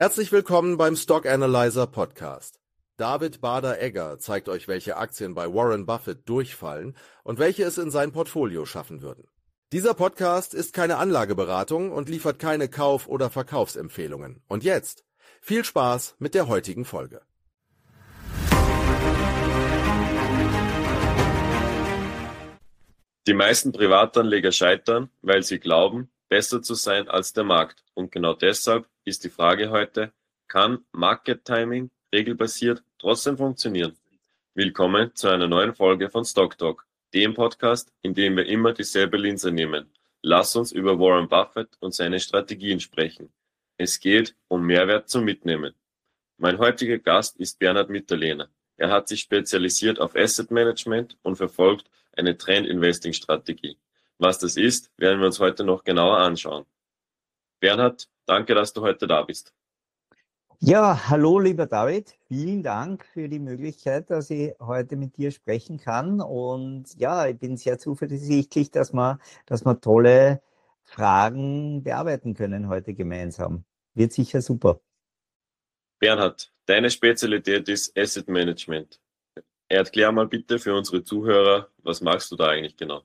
Herzlich willkommen beim Stock Analyzer Podcast. David Bader-Egger zeigt euch, welche Aktien bei Warren Buffett durchfallen und welche es in sein Portfolio schaffen würden. Dieser Podcast ist keine Anlageberatung und liefert keine Kauf- oder Verkaufsempfehlungen. Und jetzt viel Spaß mit der heutigen Folge. Die meisten Privatanleger scheitern, weil sie glauben, besser zu sein als der Markt. Und genau deshalb ist die Frage heute, kann Market Timing regelbasiert trotzdem funktionieren? Willkommen zu einer neuen Folge von Stock Talk, dem Podcast, in dem wir immer dieselbe Linse nehmen. Lass uns über Warren Buffett und seine Strategien sprechen. Es geht um Mehrwert zum Mitnehmen. Mein heutiger Gast ist Bernhard Mitterlehner. Er hat sich spezialisiert auf Asset Management und verfolgt eine Trend-Investing-Strategie. Was das ist, werden wir uns heute noch genauer anschauen. Bernhard, danke, dass du heute da bist. Ja, hallo lieber David, vielen Dank für die Möglichkeit, dass ich heute mit dir sprechen kann. Und ja, ich bin sehr zuversichtlich, dass wir tolle Fragen bearbeiten können heute gemeinsam. Wird sicher super. Bernhard, deine Spezialität ist Asset Management. Erklär mal bitte für unsere Zuhörer, was machst du da eigentlich genau?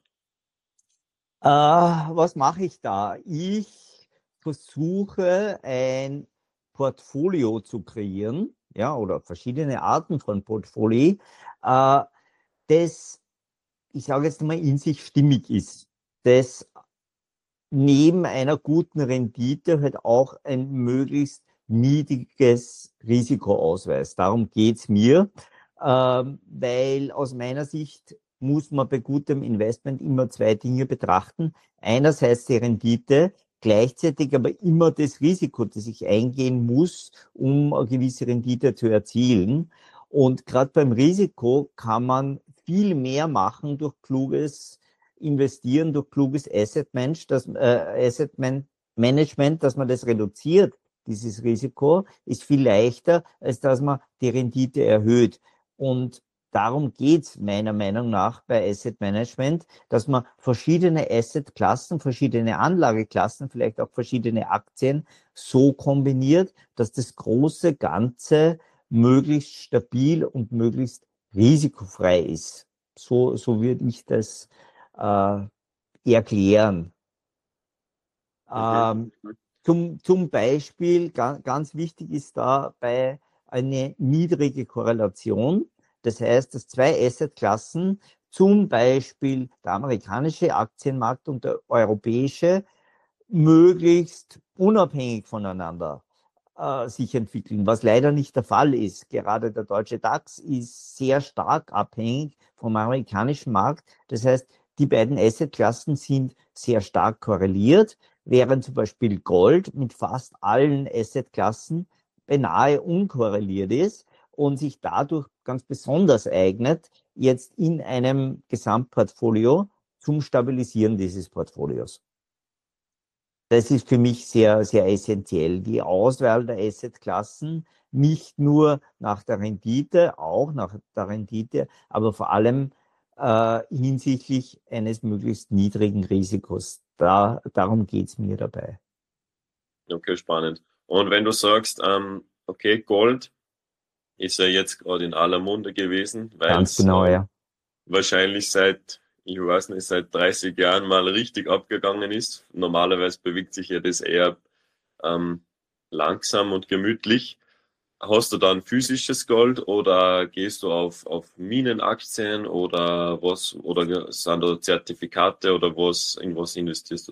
Was mache ich da? Ich versuche ein Portfolio zu kreieren, ja, oder verschiedene Arten von Portfolio, das, ich sage jetzt mal, in sich stimmig ist, das neben einer guten Rendite halt auch ein möglichst niedriges Risiko ausweist. Darum geht's mir, weil aus meiner Sicht muss man bei gutem Investment immer zwei Dinge betrachten. Einerseits die Rendite, gleichzeitig aber immer das Risiko, das ich eingehen muss, um eine gewisse Rendite zu erzielen. Und gerade beim Risiko kann man viel mehr machen durch kluges Investieren, durch kluges Asset Management, dass man das reduziert. Dieses Risiko ist viel leichter, als dass man die Rendite erhöht. Und darum geht's meiner Meinung nach bei Asset Management, dass man verschiedene Assetklassen, verschiedene Anlageklassen, vielleicht auch verschiedene Aktien so kombiniert, dass das große Ganze möglichst stabil und möglichst risikofrei ist. So würde ich das erklären. Zum Beispiel, ganz wichtig ist dabei eine niedrige Korrelation. Das heißt, dass zwei Assetklassen, zum Beispiel der amerikanische Aktienmarkt und der europäische, möglichst unabhängig voneinander sich entwickeln, was leider nicht der Fall ist. Gerade der deutsche DAX ist sehr stark abhängig vom amerikanischen Markt. Das heißt, die beiden Assetklassen sind sehr stark korreliert, während zum Beispiel Gold mit fast allen Assetklassen beinahe unkorreliert ist und sich dadurch ganz besonders eignet, jetzt in einem Gesamtportfolio zum Stabilisieren dieses Portfolios. Das ist für mich sehr, sehr essentiell. Die Auswahl der Assetklassen, nicht nur nach der Rendite, auch nach der Rendite, aber vor allem hinsichtlich eines möglichst niedrigen Risikos. Darum geht's mir dabei. Okay, spannend. Und wenn du sagst, okay, Gold ist ja jetzt gerade in aller Munde gewesen, weil Ganz es genau, ja. wahrscheinlich seit 30 Jahren mal richtig abgegangen ist. Normalerweise bewegt sich ja das eher langsam und gemütlich. Hast du dann physisches Gold oder gehst du auf Minenaktien oder was, oder sind da Zertifikate oder in was investierst du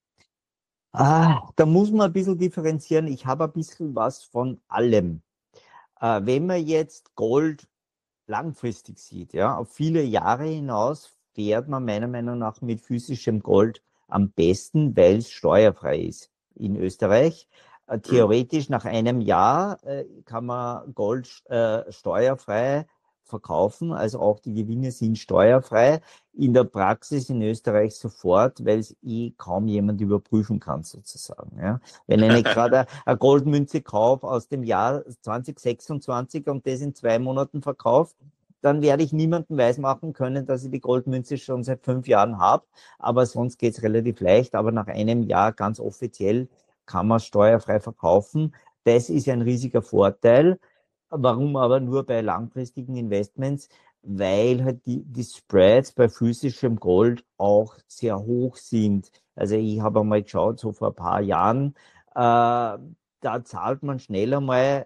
da? Da muss man ein bisschen differenzieren. Ich habe ein bisschen was von allem. Wenn man jetzt Gold langfristig sieht, ja, auf viele Jahre hinaus fährt man meiner Meinung nach mit physischem Gold am besten, weil es steuerfrei ist in Österreich. Theoretisch nach einem Jahr kann man Gold steuerfrei verkaufen, also auch die Gewinne sind steuerfrei. In der Praxis in Österreich sofort, weil es kaum jemand überprüfen kann sozusagen. Ja. Wenn ich nicht gerade eine Goldmünze kaufe aus dem Jahr 2026 und das in 2 Monaten verkaufe, dann werde ich niemandem weismachen können, dass ich die Goldmünze schon seit 5 Jahren habe. Aber sonst geht es relativ leicht. Aber nach einem Jahr ganz offiziell kann man steuerfrei verkaufen. Das ist ein riesiger Vorteil. Warum aber nur bei langfristigen Investments? Weil halt die Spreads bei physischem Gold auch sehr hoch sind. Also ich habe einmal geschaut, so vor ein paar Jahren, da zahlt man schnell einmal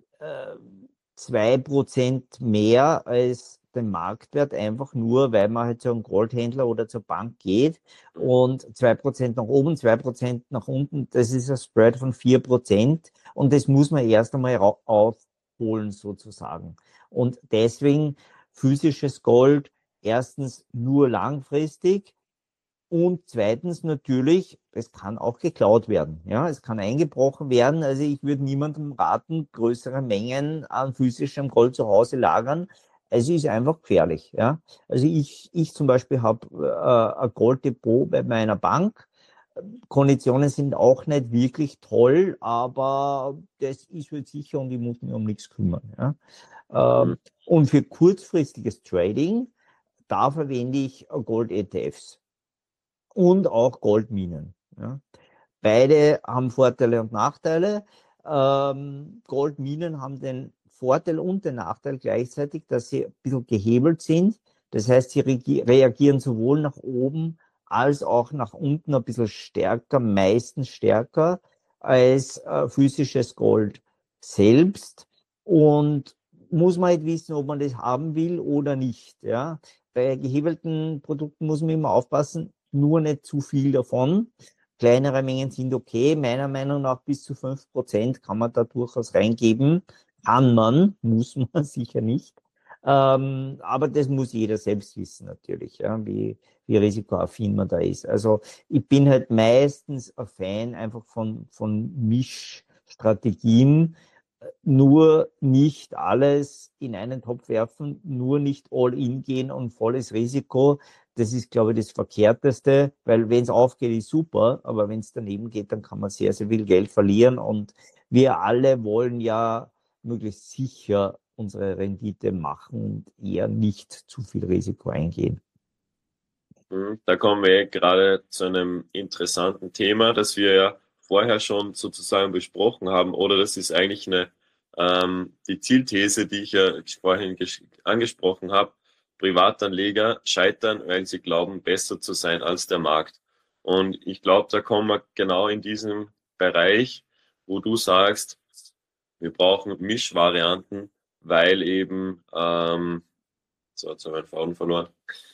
2% mehr als den Marktwert, einfach nur, weil man halt zu einem Goldhändler oder zur Bank geht und 2% nach oben, 2% nach unten, das ist ein Spread von 4% und das muss man erst einmal aufholen sozusagen. Und deswegen physisches Gold erstens nur langfristig und zweitens natürlich, es kann auch geklaut werden. Ja, es kann eingebrochen werden. Also ich würde niemandem raten, größere Mengen an physischem Gold zu Hause lagern. Es ist einfach gefährlich. Ja, also ich zum Beispiel habe ein Golddepot bei meiner Bank. Konditionen sind auch nicht wirklich toll, aber das ist halt sicher und ich muss mich um nichts kümmern. Ja. Und für kurzfristiges Trading, da verwende ich Gold-ETFs und auch Goldminen. Ja. Beide haben Vorteile und Nachteile. Goldminen haben den Vorteil und den Nachteil gleichzeitig, dass sie ein bisschen gehebelt sind. Das heißt, sie reagieren sowohl nach oben als auch nach unten ein bisschen stärker, meistens stärker als physisches Gold selbst. Und muss man halt wissen, ob man das haben will oder nicht. Ja. Bei gehebelten Produkten muss man immer aufpassen, nur nicht zu viel davon. Kleinere Mengen sind okay. Meiner Meinung nach bis zu 5% kann man da durchaus reingeben. Kann man, muss man sicher nicht. Aber das muss jeder selbst wissen natürlich, ja, wie risikoaffin man da ist. Also ich bin halt meistens ein Fan einfach von Mischstrategien. Nur nicht alles in einen Topf werfen, nur nicht all in gehen und volles Risiko. Das ist, glaube ich, das Verkehrteste, weil wenn es aufgeht, ist super, aber wenn es daneben geht, dann kann man sehr, sehr viel Geld verlieren und wir alle wollen ja möglichst sicher unsere Rendite machen und eher nicht zu viel Risiko eingehen. Da kommen wir gerade zu einem interessanten Thema, das wir ja vorher schon sozusagen besprochen haben, oder das ist eigentlich die Zielthese, die ich ja vorhin angesprochen habe. Privatanleger scheitern, weil sie glauben, besser zu sein als der Markt. Und ich glaube, da kommen wir genau in diesem Bereich, wo du sagst, wir brauchen Mischvarianten, weil eben, so, jetzt habe ich meinen Faden verloren.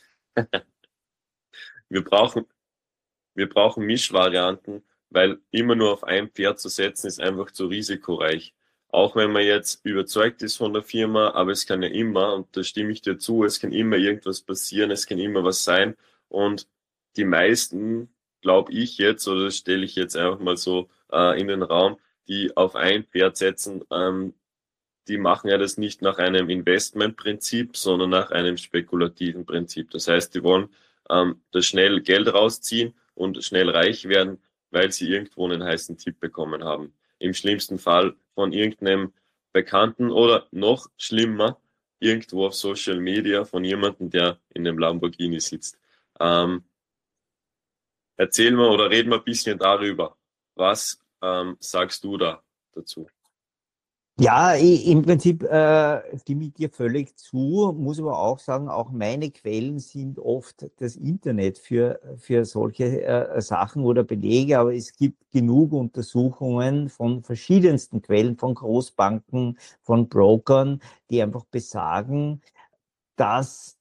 Wir brauchen Mischvarianten, weil immer nur auf ein Pferd zu setzen, ist einfach zu risikoreich. Auch wenn man jetzt überzeugt ist von der Firma, aber es kann ja immer, und da stimme ich dir zu, es kann immer irgendwas passieren, es kann immer was sein. Und die meisten, glaube ich jetzt, oder das stelle ich jetzt einfach mal so in den Raum, die auf ein Pferd setzen, die machen ja das nicht nach einem Investmentprinzip, sondern nach einem spekulativen Prinzip. Das heißt, die wollen da schnell Geld rausziehen und schnell reich werden, weil sie irgendwo einen heißen Tipp bekommen haben. Im schlimmsten Fall von irgendeinem Bekannten oder noch schlimmer, irgendwo auf Social Media von jemandem, der in einem Lamborghini sitzt. Erzähl mal oder reden wir ein bisschen darüber. Was sagst du da dazu? Ja, im Prinzip stimme ich dir völlig zu, muss aber auch sagen, auch meine Quellen sind oft das Internet für solche Sachen oder Belege, aber es gibt genug Untersuchungen von verschiedensten Quellen, von Großbanken, von Brokern, die einfach besagen, dass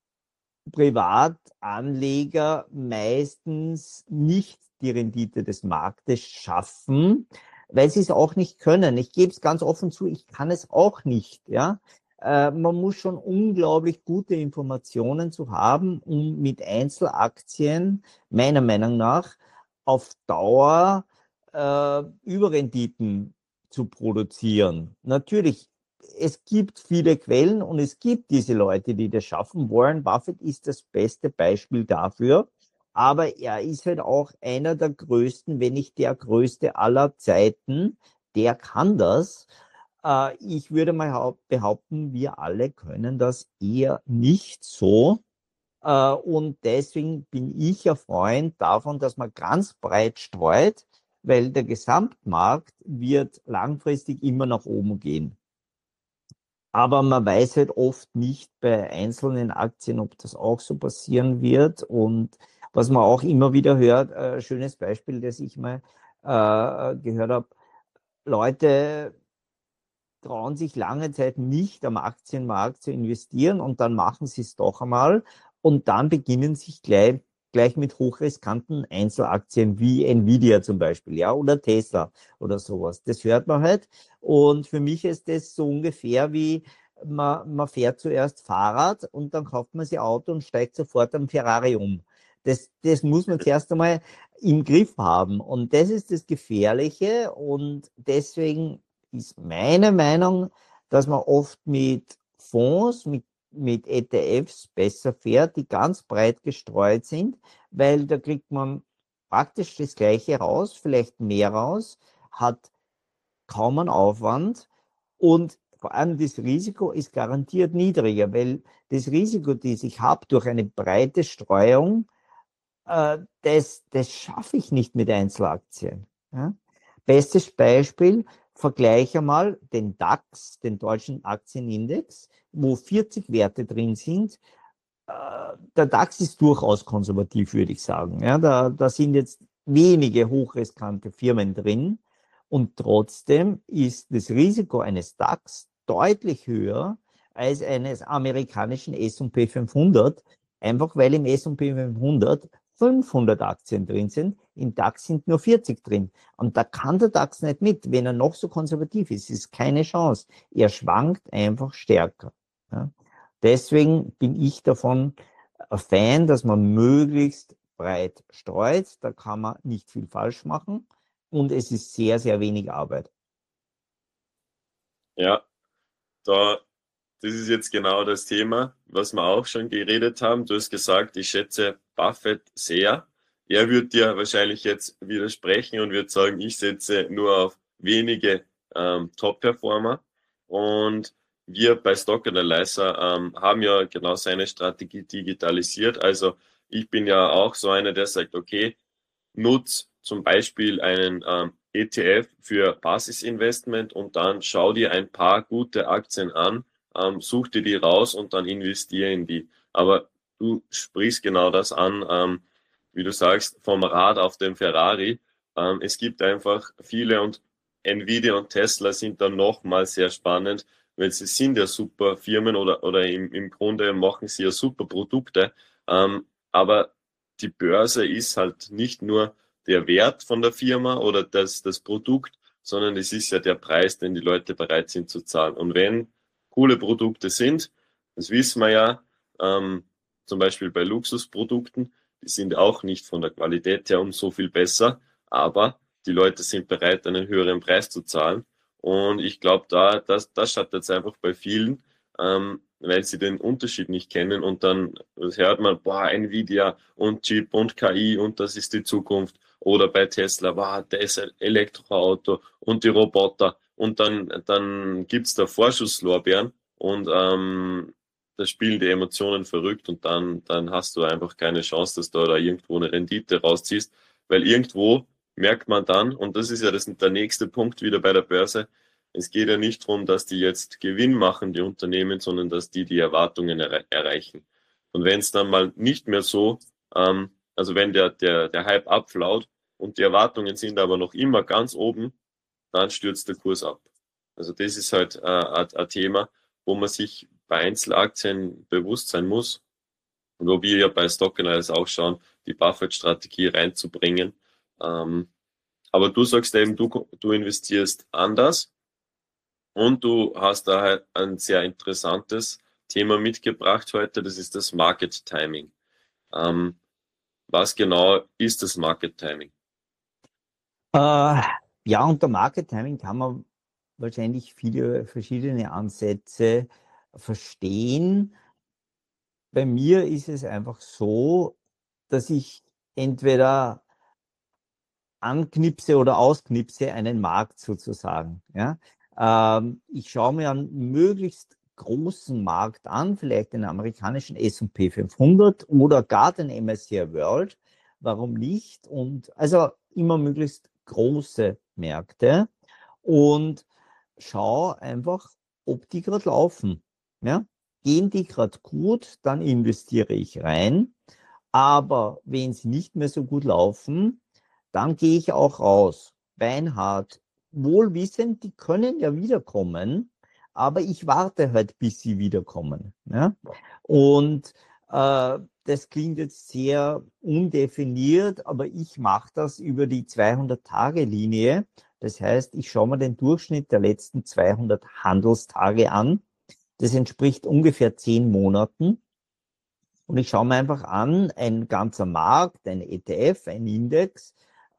Privatanleger meistens nicht die Rendite des Marktes schaffen, weil sie es auch nicht können. Ich gebe es ganz offen zu, ich kann es auch nicht. Ja, man muss schon unglaublich gute Informationen zu haben, um mit Einzelaktien meiner Meinung nach auf Dauer Überrenditen zu produzieren. Natürlich, es gibt viele Quellen und es gibt diese Leute, die das schaffen. Warren Buffett ist das beste Beispiel dafür. Aber er ist halt auch einer der größten, wenn nicht der größte aller Zeiten. Der kann das. Ich würde mal behaupten, wir alle können das eher nicht so. Und deswegen bin ich ein Freund davon, dass man ganz breit streut. weil der Gesamtmarkt wird langfristig immer nach oben gehen. Aber man weiß halt oft nicht bei einzelnen Aktien, ob das auch so passieren wird. Und was man auch immer wieder hört, schönes Beispiel, das ich mal gehört habe, Leute trauen sich lange Zeit nicht am Aktienmarkt zu investieren und dann machen sie es doch einmal und dann beginnen sich gleich mit hochriskanten Einzelaktien wie Nvidia zum Beispiel, ja, oder Tesla oder sowas. Das hört man halt. Und für mich ist das so ungefähr wie man fährt zuerst Fahrrad und dann kauft man sich Auto und steigt sofort am Ferrari um. Das muss man zuerst einmal im Griff haben. Und das ist das Gefährliche. Und deswegen ist meine Meinung, dass man oft mit Fonds, mit ETFs besser fährt, die ganz breit gestreut sind, weil da kriegt man praktisch das Gleiche raus, vielleicht mehr raus, hat kaum einen Aufwand und vor allem das Risiko ist garantiert niedriger, weil das Risiko, das ich habe durch eine breite Streuung, das schaffe ich nicht mit Einzelaktien. Ja? Bestes Beispiel, vergleiche mal den DAX, den deutschen Aktienindex, wo 40 Werte drin sind. Der DAX ist durchaus konservativ, würde ich sagen. Ja, da sind jetzt wenige hochriskante Firmen drin und trotzdem ist das Risiko eines DAX deutlich höher als eines amerikanischen S&P 500, einfach weil im S&P 500 500 Aktien drin sind, im DAX sind nur 40 drin. Und da kann der DAX nicht mit, wenn er noch so konservativ ist. Es ist keine Chance. Er schwankt einfach stärker. Ja. Deswegen bin ich davon ein Fan, dass man möglichst breit streut. Da kann man nicht viel falsch machen. Und es ist sehr, sehr wenig Arbeit. Ja, das ist jetzt genau das Thema, was wir auch schon geredet haben. Du hast gesagt, ich schätze Buffett sehr. Er wird dir wahrscheinlich jetzt widersprechen und wird sagen, ich setze nur auf wenige Top-Performer. Und wir bei Stock Analyzer haben ja genau seine Strategie digitalisiert. Also ich bin ja auch so einer, der sagt, okay, nutz zum Beispiel einen ETF für Basisinvestment und dann schau dir ein paar gute Aktien an, such dir die raus und dann investiere in die. Aber du sprichst genau das an, wie du sagst, vom Rad auf den Ferrari. Es gibt einfach viele und Nvidia und Tesla sind dann nochmal sehr spannend, weil sie sind ja super Firmen oder im Grunde machen sie ja super Produkte. Aber die Börse ist halt nicht nur der Wert von der Firma oder das Produkt, sondern es ist ja der Preis, den die Leute bereit sind zu zahlen. Und wenn coole Produkte sind, das wissen wir ja, zum Beispiel bei Luxusprodukten, die sind auch nicht von der Qualität her um so viel besser, aber die Leute sind bereit, einen höheren Preis zu zahlen. Und ich glaube, das schadet jetzt einfach bei vielen, weil sie den Unterschied nicht kennen und dann hört man, boah, Nvidia und Chip und KI und das ist die Zukunft. Oder bei Tesla, boah, das Elektroauto und die Roboter. Und dann gibt's da Vorschusslorbeeren und da spielen die Emotionen verrückt und dann hast du einfach keine Chance, dass du da irgendwo eine Rendite rausziehst, weil irgendwo merkt man dann, und das ist ja der nächste Punkt wieder bei der Börse, es geht ja nicht darum, dass die jetzt Gewinn machen, die Unternehmen, sondern dass die Erwartungen erreichen. Und wenn es dann mal nicht mehr so, also wenn der Hype abflaut und die Erwartungen sind aber noch immer ganz oben, dann stürzt der Kurs ab. Also das ist halt ein Thema, wo man sich bei Einzelaktien bewusst sein muss und wo wir ja bei Stock Analysis auch schauen, die Buffett-Strategie reinzubringen. Aber du sagst eben, du investierst anders. Und du hast da halt ein sehr interessantes Thema mitgebracht heute, das ist das Market Timing. Was genau ist das Market Timing? Ja, unter Market Timing kann man wahrscheinlich viele verschiedene Ansätze verstehen. Bei mir ist es einfach so, dass ich entweder anknipse oder ausknipse einen Markt sozusagen. Ja? Ich schaue mir einen möglichst großen Markt an, vielleicht den amerikanischen S&P 500 oder gar den MSCI World. Warum nicht? Und also immer möglichst große Märkte und schau einfach, ob die gerade laufen. Ja? Gehen die gerade gut, dann investiere ich rein. Aber wenn sie nicht mehr so gut laufen, dann gehe ich auch raus. Beinhart, wohlwissend, die können ja wiederkommen, aber ich warte halt, bis sie wiederkommen. Ja? Und das klingt jetzt sehr undefiniert, aber ich mache das über die 200-Tage-Linie. Das heißt, ich schaue mir den Durchschnitt der letzten 200 Handelstage an. Das entspricht ungefähr 10 Monaten. Und ich schaue mir einfach an, ein ganzer Markt, ein ETF, ein Index,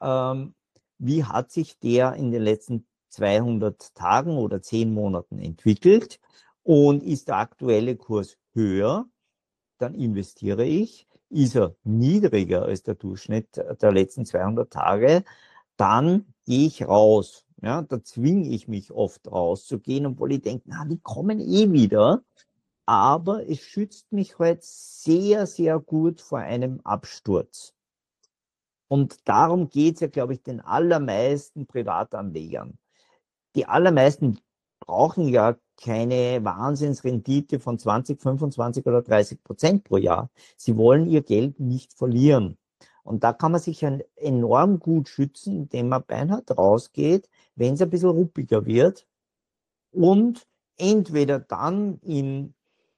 wie hat sich der in den letzten 200 Tagen oder 10 Monaten entwickelt und ist der aktuelle Kurs höher, dann investiere ich. Ist er niedriger als der Durchschnitt der letzten 200 Tage, dann gehe ich raus. Ja, da zwinge ich mich oft rauszugehen, obwohl ich denke, na, die kommen eh wieder. Aber es schützt mich halt sehr, sehr gut vor einem Absturz. Und darum geht es ja, glaube ich, den allermeisten Privatanlegern. Die allermeisten brauchen ja keine Wahnsinnsrendite von 20, 25 oder 30% pro Jahr. Sie wollen ihr Geld nicht verlieren. Und da kann man sich enorm gut schützen, indem man beinhart rausgeht, wenn es ein bisschen ruppiger wird und entweder dann in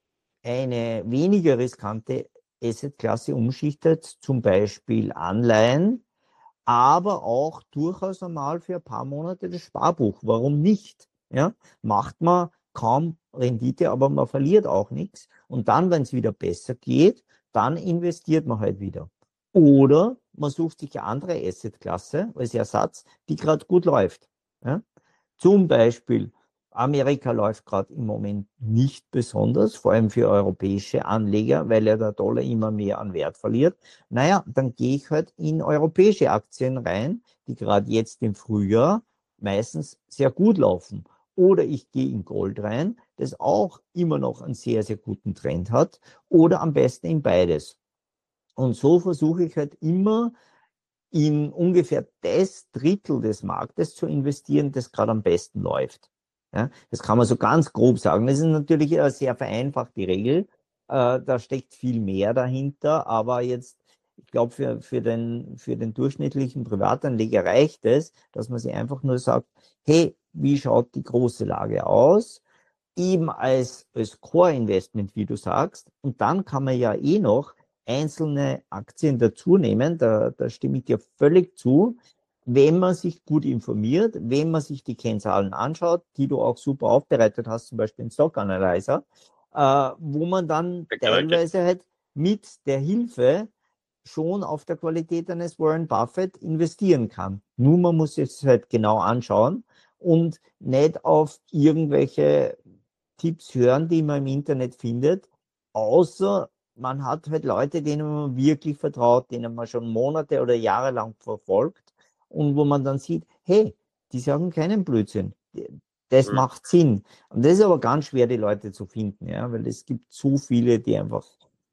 eine weniger riskante Assetklasse umschichtet, zum Beispiel Anleihen, aber auch durchaus einmal für ein paar Monate das Sparbuch. Warum nicht? Ja, macht man kaum Rendite, aber man verliert auch nichts. Und dann, wenn es wieder besser geht, dann investiert man halt wieder. Oder man sucht sich eine andere Assetklasse als Ersatz, die gerade gut läuft. Ja? Zum Beispiel Amerika läuft gerade im Moment nicht besonders, vor allem für europäische Anleger, weil ja der Dollar immer mehr an Wert verliert. Naja, dann gehe ich halt in europäische Aktien rein, die gerade jetzt im Frühjahr meistens sehr gut laufen. Oder ich gehe in Gold rein, das auch immer noch einen sehr, sehr guten Trend hat. Oder am besten in beides. Und so versuche ich halt immer in ungefähr das Drittel des Marktes zu investieren, das gerade am besten läuft. Ja, das kann man so ganz grob sagen. Das ist natürlich eine sehr vereinfachte Regel. Da steckt viel mehr dahinter, aber jetzt, ich glaube, für den durchschnittlichen Privatanleger reicht es, dass man sich einfach nur sagt, hey, wie schaut die große Lage aus? Eben als Core-Investment, wie du sagst. Und dann kann man ja eh noch einzelne Aktien dazu nehmen, da stimme ich dir völlig zu, wenn man sich gut informiert, wenn man sich die Kennzahlen anschaut, die du auch super aufbereitet hast, zum Beispiel in Stock Analyzer, wo man dann teilweise halt mit der Hilfe schon auf der Qualität eines Warren Buffett investieren kann. Nur man muss es halt genau anschauen und nicht auf irgendwelche Tipps hören, die man im Internet findet, außer man hat halt Leute, denen man wirklich vertraut, denen man schon Monate oder Jahre lang verfolgt und wo man dann sieht, hey, die sagen keinen Blödsinn. Das macht Sinn. Und das ist aber ganz schwer, die Leute zu finden, ja, weil es gibt so viele, die einfach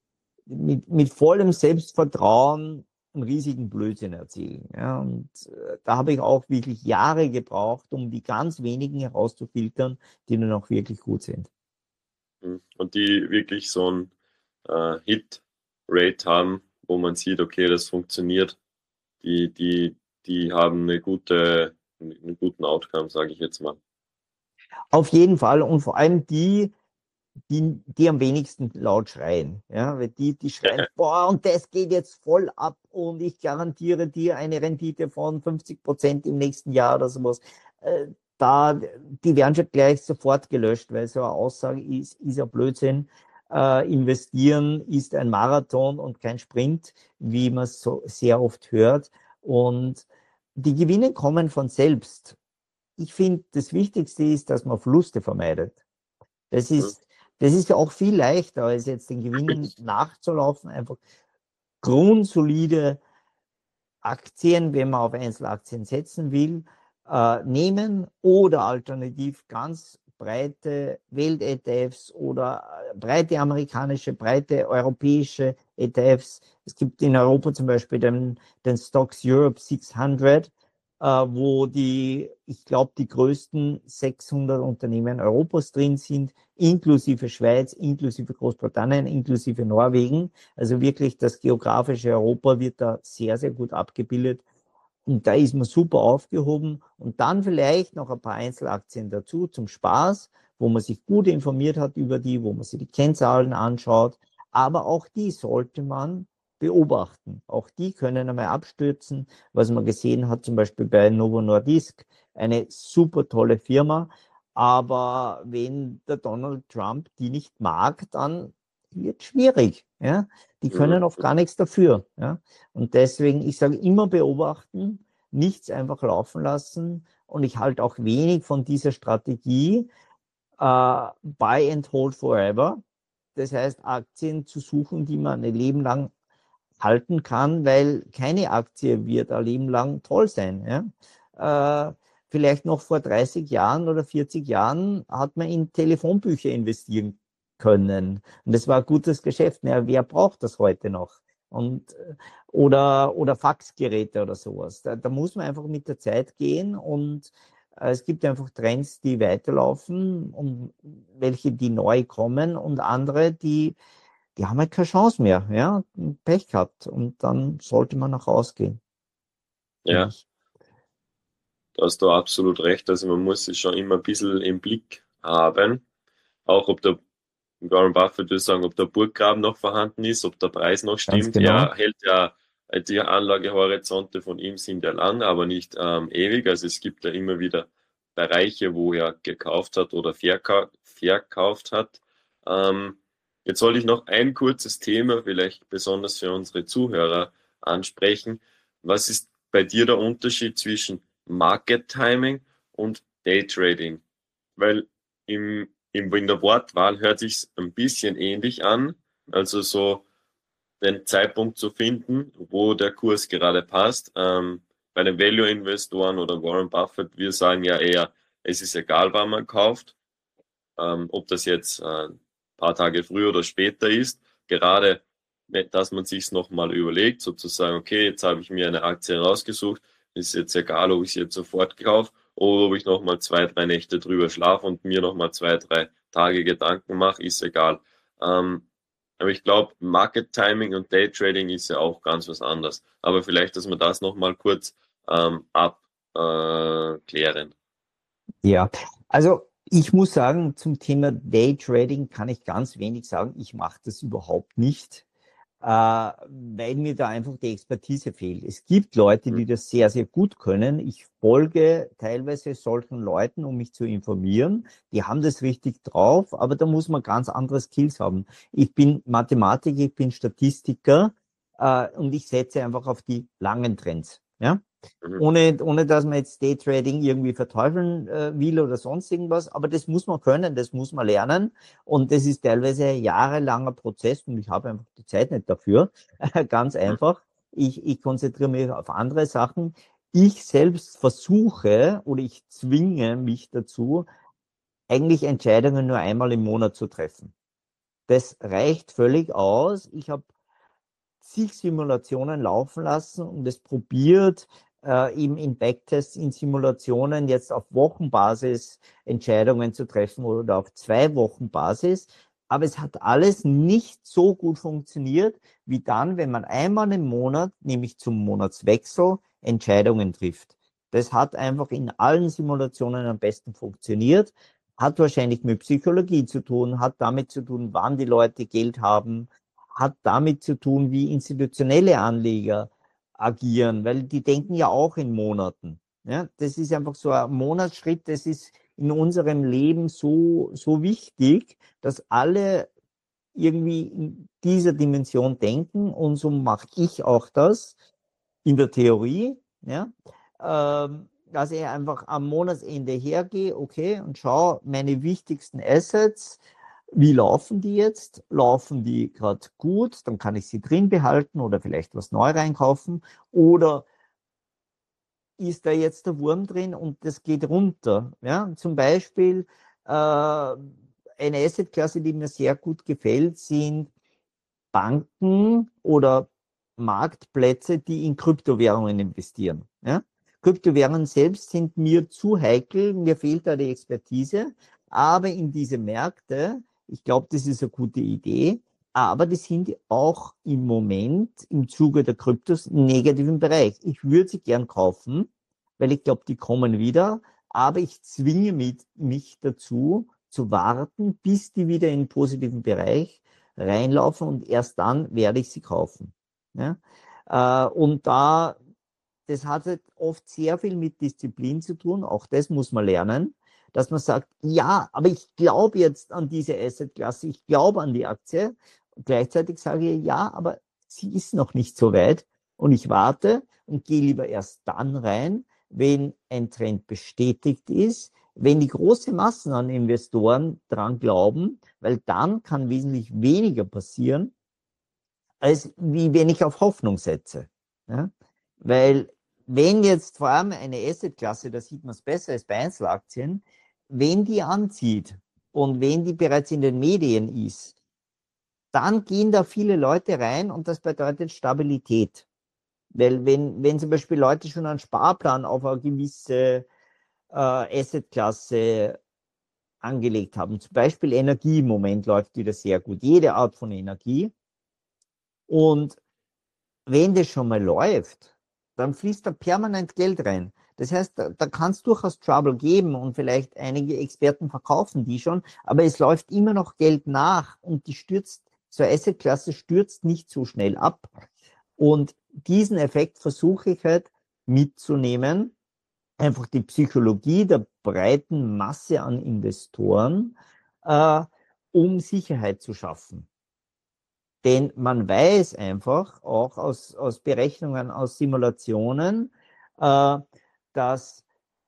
mit vollem Selbstvertrauen einen riesigen Blödsinn erzählen. Ja, und da habe ich auch wirklich Jahre gebraucht, um die ganz wenigen herauszufiltern, die dann auch wirklich gut sind. Und die wirklich so ein Hit-Rate haben, wo man sieht, okay, das funktioniert. Die haben einen guten Outcome, sage ich jetzt mal. Auf jeden Fall und vor allem die am wenigsten laut schreien. Ja, weil die schreien, boah, und das geht jetzt voll ab und ich garantiere dir eine Rendite von 50% im nächsten Jahr oder sowas. Die werden schon gleich sofort gelöscht, weil so eine Aussage ist ja Blödsinn. Investieren ist ein Marathon und kein Sprint, wie man es so sehr oft hört. Und die Gewinne kommen von selbst. Ich finde, das Wichtigste ist, dass man Verluste vermeidet. Das ist ja auch viel leichter, als jetzt den Gewinnen nachzulaufen. Einfach grundsolide Aktien, wenn man auf Einzelaktien setzen will, nehmen oder alternativ ganz breite Welt-ETFs oder breite amerikanische, breite europäische ETFs. Es gibt in Europa zum Beispiel den Stocks Europe 600. wo ich glaube, die größten 600 Unternehmen Europas drin sind, inklusive Schweiz, inklusive Großbritannien, inklusive Norwegen. Also wirklich das geografische Europa wird da sehr, sehr gut abgebildet. Und da ist man super aufgehoben. Und dann vielleicht noch ein paar Einzelaktien dazu zum Spaß, wo man sich gut informiert hat über die, wo man sich die Kennzahlen anschaut. Aber auch die sollte man beobachten. Auch die können einmal abstürzen, was man gesehen hat, zum Beispiel bei Novo Nordisk, eine super tolle Firma. Aber wenn der Donald Trump die nicht mag, dann wird es schwierig. Ja? Die können oft gar nichts dafür. Ja? Und deswegen, ich sage immer beobachten, nichts einfach laufen lassen. Und ich halte auch wenig von dieser Strategie, Buy and Hold Forever. Das heißt, Aktien zu suchen, die man ein Leben lang halten kann, weil keine Aktie wird ein Leben lang toll sein. Ja? Vielleicht noch vor 30 Jahren oder 40 Jahren hat man in Telefonbücher investieren können. Und das war ein gutes Geschäft. Ja, wer braucht das heute noch? Oder Faxgeräte oder sowas. Da muss man einfach mit der Zeit gehen und es gibt einfach Trends, die weiterlaufen und welche, die neu kommen und andere, die haben halt keine Chance mehr, ja, Pech gehabt und dann sollte man nach Hause gehen. Ja, da hast du absolut recht. Also man muss es schon immer ein bisschen im Blick haben. Auch ob der Warren Buffett will sagen, ob der Burggraben noch vorhanden ist, ob der Preis noch stimmt. Genau. Er hält ja, die Anlagehorizonte von ihm sind ja lang, aber nicht ewig. Also es gibt ja immer wieder Bereiche, wo er gekauft hat oder verkauft hat. Jetzt wollte ich noch ein kurzes Thema, vielleicht besonders für unsere Zuhörer, ansprechen. Was ist bei dir der Unterschied zwischen Market Timing und Daytrading? Weil in der Wortwahl hört sich ein bisschen ähnlich an. Also so den Zeitpunkt zu finden, wo der Kurs gerade passt. Bei den Value-Investoren oder Warren Buffett, wir sagen ja eher, es ist egal, wann man kauft, ob das jetzt ein paar Tage früher oder später ist. Gerade, dass man sich nochmal überlegt, sozusagen, okay, jetzt habe ich mir eine Aktie rausgesucht, ist jetzt egal, ob ich sie jetzt sofort kaufe oder ob ich nochmal 2, 3 Nächte drüber schlafe und mir nochmal 2, 3 Tage Gedanken mache, ist egal. Aber ich glaube, Market Timing und Day Trading ist ja auch ganz was anderes. Aber vielleicht, dass wir das nochmal kurz abklären. Ja, also ich muss sagen, zum Thema Daytrading kann ich ganz wenig sagen. Ich mache das überhaupt nicht, weil mir da einfach die Expertise fehlt. Es gibt Leute, die das sehr, sehr gut können. Ich folge teilweise solchen Leuten, um mich zu informieren. Die haben das richtig drauf, aber da muss man ganz andere Skills haben. Ich bin Mathematiker, ich bin Statistiker und ich setze einfach auf die langen Trends. Ja? Ohne dass man jetzt Daytrading irgendwie verteufeln will oder sonst irgendwas. Aber das muss man können, das muss man lernen. Und das ist teilweise ein jahrelanger Prozess und ich habe einfach die Zeit nicht dafür. Ganz einfach. Ich konzentriere mich auf andere Sachen. Ich selbst versuche oder ich zwinge mich dazu, eigentlich Entscheidungen nur einmal im Monat zu treffen. Das reicht völlig aus. Ich habe zig Simulationen laufen lassen und es probiert, eben in Backtests, in Simulationen jetzt auf Wochenbasis Entscheidungen zu treffen oder auf 2 Wochenbasis. Aber es hat alles nicht so gut funktioniert, wie dann, wenn man einmal im Monat, nämlich zum Monatswechsel, Entscheidungen trifft. Das hat einfach in allen Simulationen am besten funktioniert, hat wahrscheinlich mit Psychologie zu tun, hat damit zu tun, wann die Leute Geld haben, hat damit zu tun, wie institutionelle Anleger agieren, weil die denken ja auch in Monaten. Ja, das ist einfach so ein Monatsschritt, das ist in unserem Leben so wichtig, dass alle irgendwie in dieser Dimension denken und so mache ich auch das in der Theorie. Ja, dass ich einfach am Monatsende hergehe, okay, und schaue meine wichtigsten Assets, wie laufen die jetzt? Laufen die gerade gut? Dann kann ich sie drin behalten oder vielleicht was neu reinkaufen. Oder ist da jetzt der Wurm drin und das geht runter? Ja, zum Beispiel eine Assetklasse, die mir sehr gut gefällt, sind Banken oder Marktplätze, die in Kryptowährungen investieren. Ja? Kryptowährungen selbst sind mir zu heikel, mir fehlt da die Expertise, aber in diese Märkte, ich glaube, das ist eine gute Idee, aber die sind auch im Moment im Zuge der Kryptos im negativen Bereich. Ich würde sie gern kaufen, weil ich glaube, die kommen wieder, aber ich zwinge mich dazu, zu warten, bis die wieder in den positiven Bereich reinlaufen und erst dann werde ich sie kaufen. Ja? Und das hat halt oft sehr viel mit Disziplin zu tun, auch das muss man lernen, dass man sagt, ja, aber ich glaube jetzt an diese Assetklasse, ich glaube an die Aktie. Und gleichzeitig sage ich, ja, aber sie ist noch nicht so weit und ich warte und gehe lieber erst dann rein, wenn ein Trend bestätigt ist, wenn die große Massen an Investoren dran glauben, weil dann kann wesentlich weniger passieren, als wie wenn ich auf Hoffnung setze. Ja? Weil wenn jetzt vor allem eine Assetklasse, da sieht man es besser als bei Einzelaktien, wenn die anzieht und wenn die bereits in den Medien ist, dann gehen da viele Leute rein und das bedeutet Stabilität. Weil wenn zum Beispiel Leute schon einen Sparplan auf eine gewisse Assetklasse angelegt haben, zum Beispiel Energie im Moment läuft wieder sehr gut, jede Art von Energie. Und wenn das schon mal läuft, dann fließt da permanent Geld rein. Das heißt, da kann es durchaus Trouble geben und vielleicht einige Experten verkaufen die schon, aber es läuft immer noch Geld nach und so eine Assetklasse stürzt nicht so schnell ab. Und diesen Effekt versuche ich halt mitzunehmen, einfach die Psychologie der breiten Masse an Investoren, um Sicherheit zu schaffen. Denn man weiß einfach, auch aus Berechnungen, aus Simulationen, dass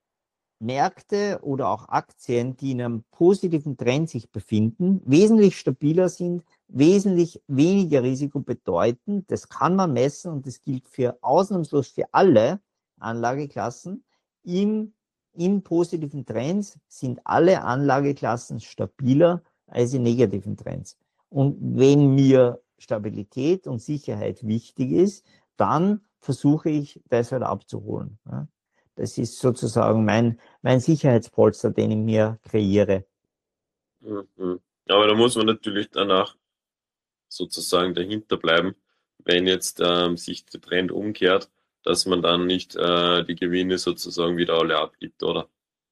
Märkte oder auch Aktien, die in einem positiven Trend sich befinden, wesentlich stabiler sind, wesentlich weniger Risiko bedeuten. Das kann man messen und das gilt ausnahmslos für alle Anlageklassen. Im positiven Trends sind alle Anlageklassen stabiler als in negativen Trends. Und wenn mir Stabilität und Sicherheit wichtig ist, dann versuche ich, das halt abzuholen. Ja. Das ist sozusagen mein Sicherheitspolster, den ich mir kreiere. Mhm. Aber da muss man natürlich danach sozusagen dahinter bleiben, wenn jetzt sich der Trend umkehrt, dass man dann nicht die Gewinne sozusagen wieder alle abgibt, oder?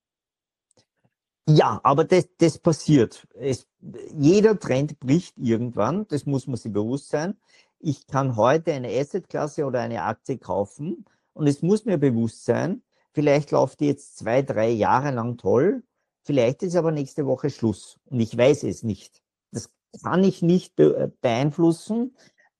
Ja, aber das passiert. Jeder Trend bricht irgendwann, das muss man sich bewusst sein. Ich kann heute eine Assetklasse oder eine Aktie kaufen und es muss mir bewusst sein, vielleicht läuft die jetzt 2, 3 Jahre lang toll, vielleicht ist aber nächste Woche Schluss und ich weiß es nicht. Das kann ich nicht beeinflussen.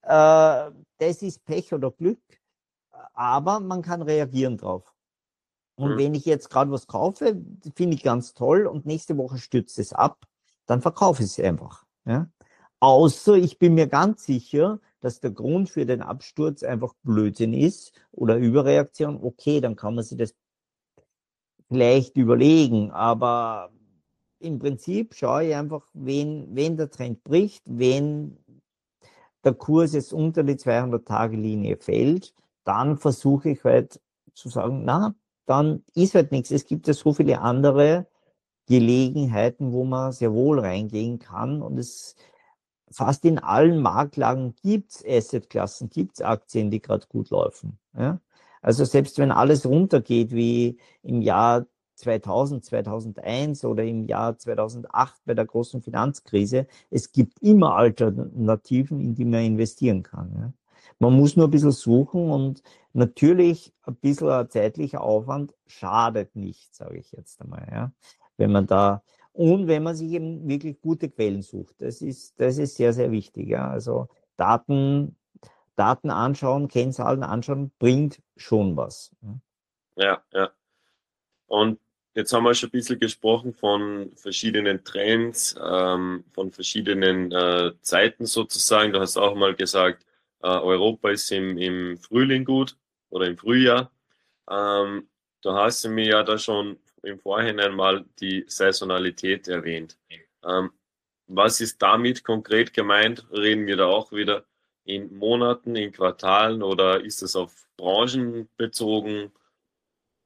Das ist Pech oder Glück, aber man kann reagieren drauf. Und wenn ich jetzt gerade was kaufe, finde ich ganz toll und nächste Woche stürzt es ab, dann verkaufe ich es einfach. Ja? Außer ich bin mir ganz sicher, dass der Grund für den Absturz einfach Blödsinn ist oder Überreaktion. Okay, dann kann man sich das vielleicht überlegen. Aber im Prinzip schaue ich einfach, wenn der Trend bricht, wenn der Kurs jetzt unter die 200-Tage-Linie fällt, dann versuche ich halt zu sagen, na, dann ist halt nichts. Es gibt ja so viele andere Gelegenheiten, wo man sehr wohl reingehen kann und es fast in allen Marktlagen gibt es Assetklassen, gibt es Aktien, die gerade gut laufen. Ja? Also selbst wenn alles runtergeht, wie im Jahr 2000, 2001 oder im Jahr 2008 bei der großen Finanzkrise, es gibt immer Alternativen, in die man investieren kann. Ja? Man muss nur ein bisschen suchen und natürlich ein bisschen zeitlicher Aufwand schadet nicht, sage ich jetzt einmal. Ja? Wenn man sich eben wirklich gute Quellen sucht. Das ist sehr, sehr wichtig. Ja? Also Daten anschauen, Kennzahlen anschauen, bringt schon was. Ja, ja. Und jetzt haben wir schon ein bisschen gesprochen von verschiedenen Trends, von verschiedenen Zeiten sozusagen. Du hast auch mal gesagt, Europa ist im Frühling gut oder im Frühjahr. Du hast mir ja da schon im Vorhinein mal die Saisonalität erwähnt. Was ist damit konkret gemeint? Reden wir da auch wieder in Monaten, in Quartalen oder ist es auf Branchen bezogen?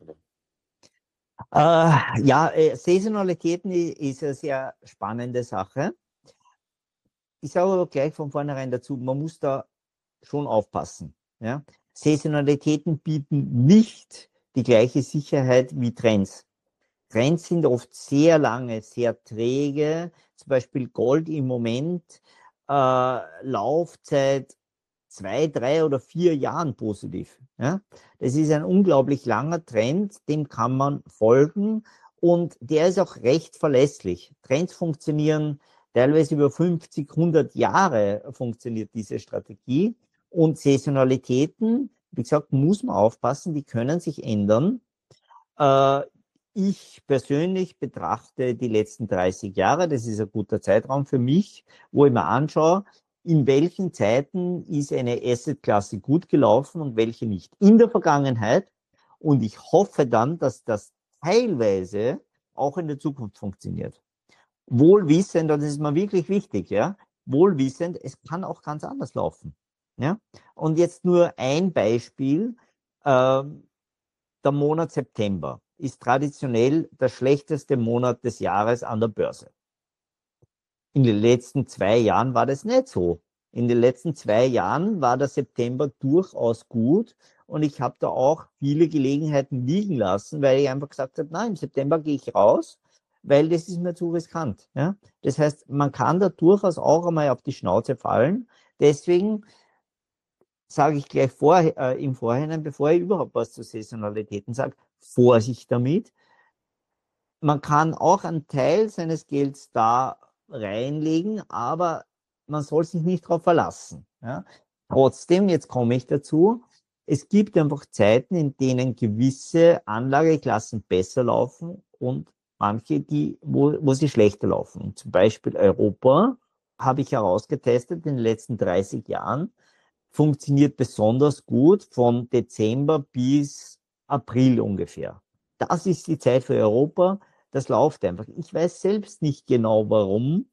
Saisonalitäten ist eine sehr spannende Sache. Ich sage aber gleich von vornherein dazu, man muss da schon aufpassen. Ja? Saisonalitäten bieten nicht die gleiche Sicherheit wie Trends. Trends sind oft sehr lange, sehr träge. Zum Beispiel Gold im Moment läuft seit 2, 3 oder 4 Jahren positiv. Ja? Das ist ein unglaublich langer Trend, dem kann man folgen und der ist auch recht verlässlich. Trends funktionieren teilweise über 50, 100 Jahre funktioniert diese Strategie und Saisonalitäten, wie gesagt, muss man aufpassen, die können sich ändern. Ich persönlich betrachte die letzten 30 Jahre, das ist ein guter Zeitraum für mich, wo ich mir anschaue, in welchen Zeiten ist eine Assetklasse gut gelaufen und welche nicht in der Vergangenheit. Und ich hoffe dann, dass das teilweise auch in der Zukunft funktioniert. Wohlwissend, und das ist mir wirklich wichtig, ja, wohlwissend, es kann auch ganz anders laufen. Ja? Und jetzt nur ein Beispiel, der Monat September ist traditionell der schlechteste Monat des Jahres an der Börse. In den letzten 2 Jahren war das nicht so. In den letzten 2 Jahren war der September durchaus gut und ich habe da auch viele Gelegenheiten liegen lassen, weil ich einfach gesagt habe, nein, im September gehe ich raus, weil das ist mir zu riskant. Ja? Das heißt, man kann da durchaus auch einmal auf die Schnauze fallen. Deswegen sage ich gleich im Vorhinein, bevor ich überhaupt was zu Saisonalitäten sage, Vorsicht damit. Man kann auch einen Teil seines Gelds da reinlegen, aber man soll sich nicht darauf verlassen. Ja? Trotzdem, jetzt komme ich dazu, es gibt einfach Zeiten, in denen gewisse Anlageklassen besser laufen und manche, wo sie schlechter laufen. Zum Beispiel Europa habe ich herausgetestet in den letzten 30 Jahren, funktioniert besonders gut von Dezember bis April ungefähr. Das ist die Zeit für Europa, das läuft einfach. Ich weiß selbst nicht genau warum,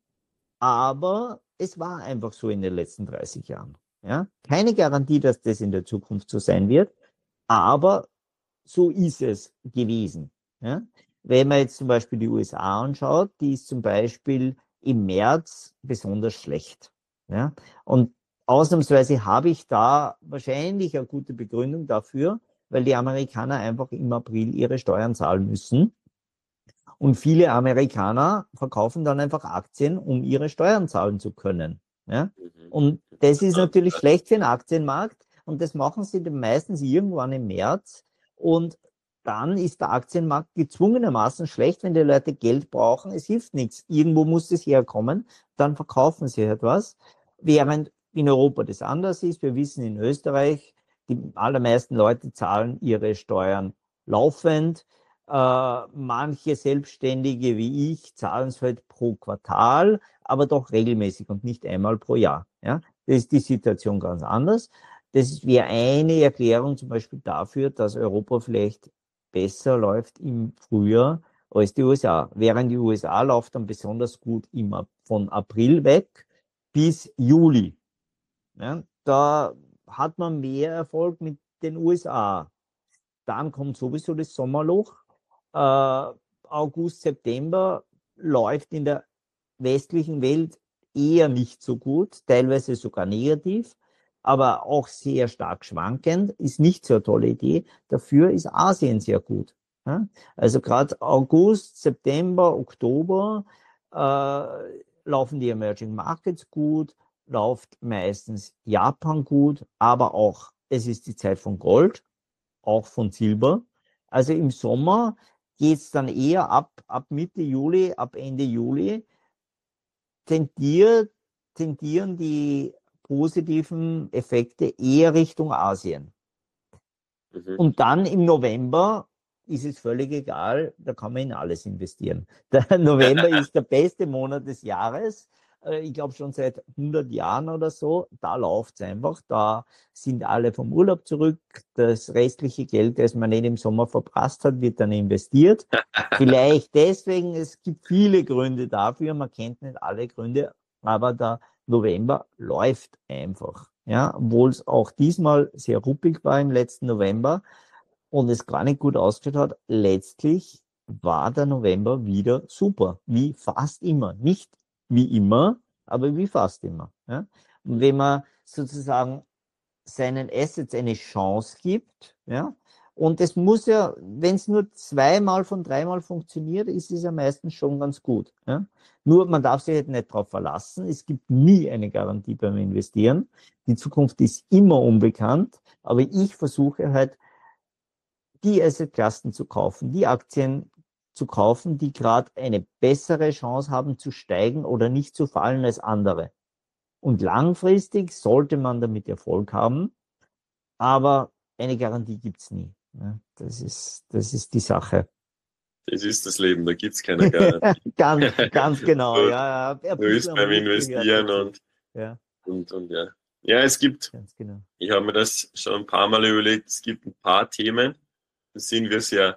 aber es war einfach so in den letzten 30 Jahren. Ja? Keine Garantie, dass das in der Zukunft so sein wird, aber so ist es gewesen. Ja? Wenn man jetzt zum Beispiel die USA anschaut, die ist zum Beispiel im März besonders schlecht. Ja? Und ausnahmsweise habe ich da wahrscheinlich eine gute Begründung dafür, weil die Amerikaner einfach im April ihre Steuern zahlen müssen. Und viele Amerikaner verkaufen dann einfach Aktien, um ihre Steuern zahlen zu können. Ja? Und das ist natürlich schlecht für den Aktienmarkt und das machen sie dann meistens irgendwann im März und dann ist der Aktienmarkt gezwungenermaßen schlecht, wenn die Leute Geld brauchen. Es hilft nichts. Irgendwo muss es herkommen, dann verkaufen sie etwas. Während in Europa das anders ist. Wir wissen in Österreich, die allermeisten Leute zahlen ihre Steuern laufend. Manche Selbstständige wie ich zahlen es halt pro Quartal, aber doch regelmäßig und nicht einmal pro Jahr. Ja? Das ist die Situation ganz anders. Das wäre eine Erklärung zum Beispiel dafür, dass Europa vielleicht besser läuft im Frühjahr als die USA. Während die USA läuft dann besonders gut immer von April weg bis Juli. Ja? Da hat man mehr Erfolg mit den USA. Dann kommt sowieso das Sommerloch. August, September läuft in der westlichen Welt eher nicht so gut, teilweise sogar negativ, aber auch sehr stark schwankend, ist nicht so eine tolle Idee. Dafür ist Asien sehr gut. Ja? Also gerade August, September, Oktober laufen die Emerging Markets gut, läuft meistens Japan gut, aber auch es ist die Zeit von Gold, auch von Silber. Also im Sommer geht es dann eher ab Mitte Juli, ab Ende Juli, tendieren die positiven Effekte eher Richtung Asien. Und dann im November ist es völlig egal, da kann man in alles investieren. Der November ist der beste Monat des Jahres. Ich glaube schon seit 100 Jahren oder so, da läuft es einfach, da sind alle vom Urlaub zurück, das restliche Geld, das man nicht im Sommer verprasst hat, wird dann investiert. Vielleicht deswegen, es gibt viele Gründe dafür, man kennt nicht alle Gründe, aber der November läuft einfach. Ja, obwohl es auch diesmal sehr ruppig war im letzten November und es gar nicht gut ausgeschaut hat, letztlich war der November wieder super, wie fast immer. Nicht wie immer, aber wie fast immer. Ja? Und wenn man sozusagen seinen Assets eine Chance gibt, ja, und es muss ja, wenn es nur 2-mal von 3-mal funktioniert, ist es ja meistens schon ganz gut. Ja? Nur man darf sich halt nicht darauf verlassen. Es gibt nie eine Garantie beim Investieren. Die Zukunft ist immer unbekannt, aber ich versuche halt, die Assetklassen zu kaufen, die Aktien zu kaufen, die gerade eine bessere Chance haben zu steigen oder nicht zu fallen als andere. Und langfristig sollte man damit Erfolg haben, aber eine Garantie gibt es nie. Ja, das ist die Sache. Das ist das Leben, da gibt es keine Garantie. Ganz genau, So, ja. Ein so ist bisschen beim Mut gehört Investieren dazu. Ja, und ja. Ja, es gibt, ganz genau. ich habe mir das schon ein paar Mal überlegt, es gibt ein paar Themen, da sind wir sehr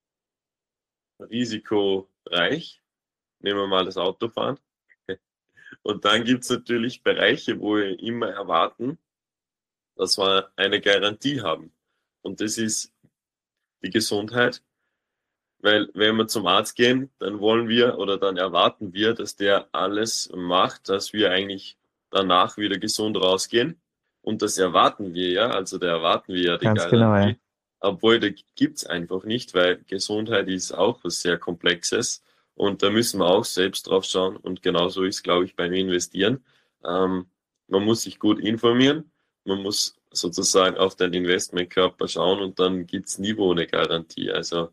risikoreich. Nehmen wir mal das Autofahren. Und dann gibt es natürlich Bereiche, wo wir immer erwarten, dass wir eine Garantie haben. Und das ist die Gesundheit. Weil wenn wir zum Arzt gehen, dann wollen wir oder dann erwarten wir, dass der alles macht, dass wir eigentlich danach wieder gesund rausgehen. Und das erwarten wir ja, also da erwarten wir ja die Ganz genau, ja. Garantie. Obwohl, da gibt's einfach nicht, weil Gesundheit ist auch was sehr Komplexes. Und da müssen wir auch selbst drauf schauen. Und genauso ist, glaube ich, beim Investieren. Man muss sich gut informieren. Man muss sozusagen auf den Investmentkörper schauen und dann gibt's nie wo eine Garantie. Also,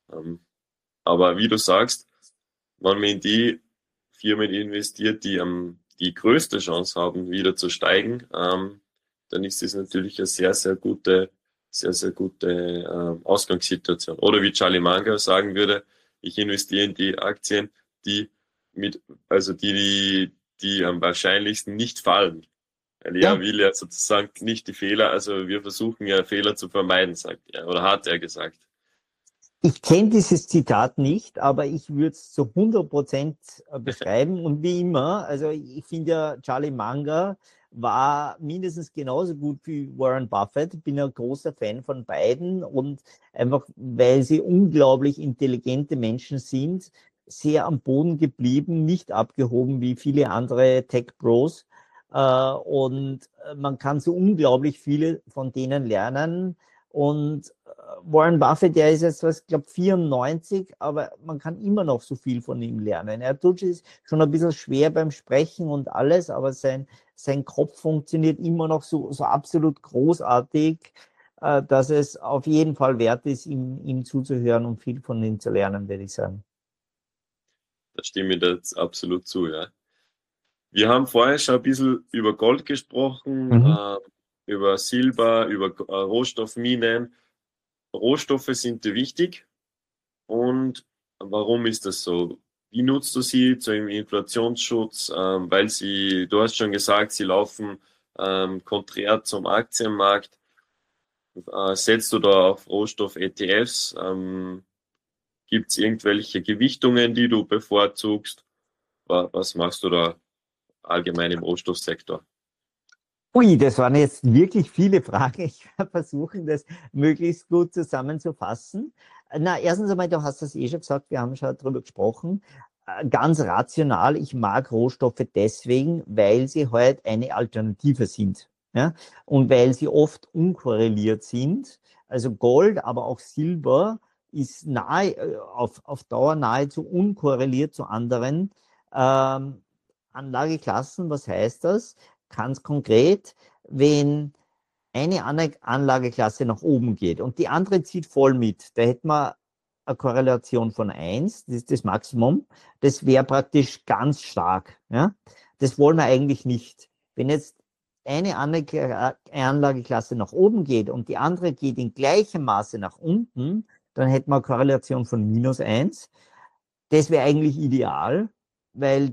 aber wie du sagst, wenn man in die Firmen investiert, die größte Chance haben, wieder zu steigen, dann ist das natürlich eine sehr gute Ausgangssituation. Oder wie Charlie Munger sagen würde, ich investiere in die Aktien, die mit, also die am wahrscheinlichsten nicht fallen. Weil er Ja, will ja sozusagen nicht die Fehler, also wir versuchen ja Fehler zu vermeiden, sagt er, oder hat er gesagt. ich kenne dieses Zitat nicht, aber ich würde es zu 100% beschreiben. Und wie immer, also ich finde ja, Charlie Munger war mindestens genauso gut wie Warren Buffett. Ich bin ein großer Fan von beiden und einfach, weil sie unglaublich intelligente Menschen sind, sehr am Boden geblieben, nicht abgehoben wie viele andere Tech-Pros. Und man kann so unglaublich viele von denen lernen. Und Warren Buffett, der ist jetzt, ich glaube, 94, aber man kann immer noch so viel von ihm lernen. Er tut es schon ein bisschen schwer beim Sprechen und alles, aber sein Kopf funktioniert immer noch so absolut großartig, dass es auf jeden Fall wert ist, ihm zuzuhören und viel von ihm zu lernen, würde ich sagen. Da stimme ich jetzt absolut zu, ja. Wir haben vorher schon ein bisschen über Gold gesprochen, über Silber, über Rohstoffminen. Rohstoffe sind dir wichtig. Und warum ist das so? Wie nutzt du sie zum Inflationsschutz? Weil du hast schon gesagt, sie laufen konträr zum Aktienmarkt. Setzt du da auf Rohstoff-ETFs? Gibt es irgendwelche Gewichtungen, die du bevorzugst? Was machst du da allgemein im Rohstoffsektor? Ui, das waren jetzt wirklich viele Fragen. Ich werde versuchen, das möglichst gut zusammenzufassen. Na, erstens einmal, du hast das eh schon gesagt, wir haben schon darüber gesprochen. Ganz rational, ich mag Rohstoffe deswegen, weil sie halt eine Alternative sind. Ja? Und weil sie oft unkorreliert sind. Also Gold, aber auch Silber ist auf Dauer nahezu unkorreliert zu anderen Anlageklassen. Was heißt das? Ganz konkret, wenn eine Anlageklasse nach oben geht und die andere zieht voll mit, da hätten wir eine Korrelation von 1, das ist das Maximum, das wäre praktisch ganz stark. Ja? Das wollen wir eigentlich nicht. Wenn jetzt eine Anlageklasse nach oben geht und die andere geht in gleichem Maße nach unten, dann hätten wir eine Korrelation von -1. Das wäre eigentlich ideal, weil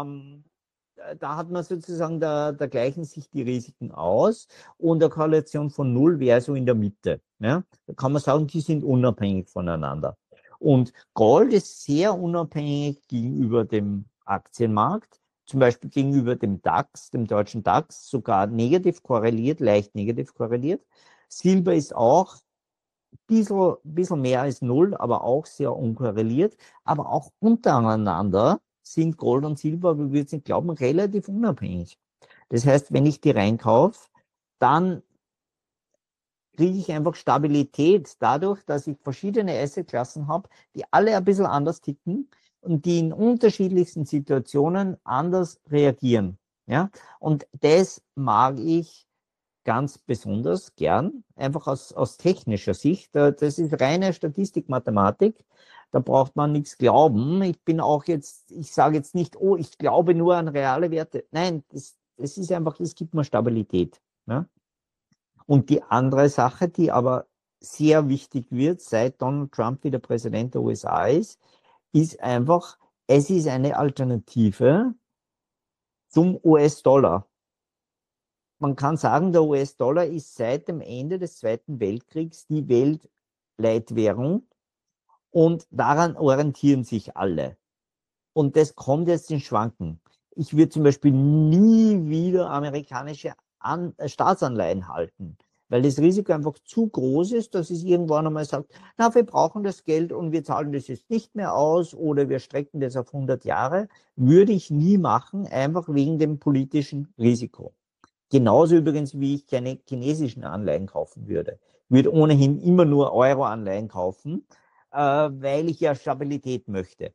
da hat man sozusagen, da gleichen sich die Risiken aus und eine Korrelation von 0 wäre so in der Mitte. Ja? Da kann man sagen, die sind unabhängig voneinander. Und Gold ist sehr unabhängig gegenüber dem Aktienmarkt, zum Beispiel gegenüber dem DAX, dem deutschen DAX, sogar negativ korreliert, leicht negativ korreliert. Silber ist auch bisschen mehr als null, aber auch sehr unkorreliert. Aber auch untereinander sind Gold und Silber, wie wir jetzt nicht glauben, relativ unabhängig. Das heißt, wenn ich die reinkaufe, dann kriege ich einfach Stabilität dadurch, dass ich verschiedene Assetklassen habe, die alle ein bisschen anders ticken und die in unterschiedlichsten Situationen anders reagieren. Ja? Und das mag ich ganz besonders gern, einfach aus technischer Sicht. Das ist reine Statistik, Mathematik. Da braucht man nichts glauben. Ich sage jetzt nicht, oh, ich glaube nur an reale Werte. Nein, das ist einfach, das gibt mir Stabilität. Ja? Und die andere Sache, die aber sehr wichtig wird, seit Donald Trump wieder Präsident der USA ist einfach, es ist eine Alternative zum US-Dollar. Man kann sagen, der US-Dollar ist seit dem Ende des Zweiten Weltkriegs die Weltleitwährung und daran orientieren sich alle. Und das kommt jetzt in Schwanken. Ich würde zum Beispiel nie wieder amerikanische Staatsanleihen halten, weil das Risiko einfach zu groß ist, dass es irgendwann einmal sagt, na, wir brauchen das Geld und wir zahlen das jetzt nicht mehr aus oder wir strecken das auf 100 Jahre. Würde ich nie machen, einfach wegen dem politischen Risiko. Genauso übrigens, wie ich keine chinesischen Anleihen kaufen würde. Ich würde ohnehin immer nur Euro-Anleihen kaufen, weil ich ja Stabilität möchte.